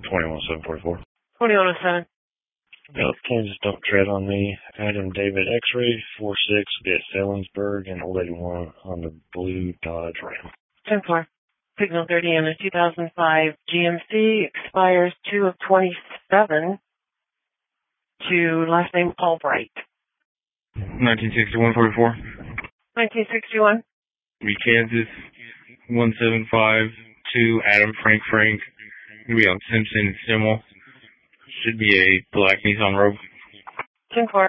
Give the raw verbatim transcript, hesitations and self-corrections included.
twenty-one seven forty-four. twenty-one oh seven. Yep, Kansas Don't Tread on Me. Adam David X-Ray, four six, be at Selinsburg, and old eighty-one on the blue Dodge Ram. ten four. Signal thirty and a two thousand five G M C expires two of twenty-seven to last name Albright. nineteen sixty-one forty-four. nineteen sixty-one. Be Kansas, one seven five two, Adam Frank Frank. Gonna be on Simpson Stimmel. Should be a black Nissan Rogue. ten four.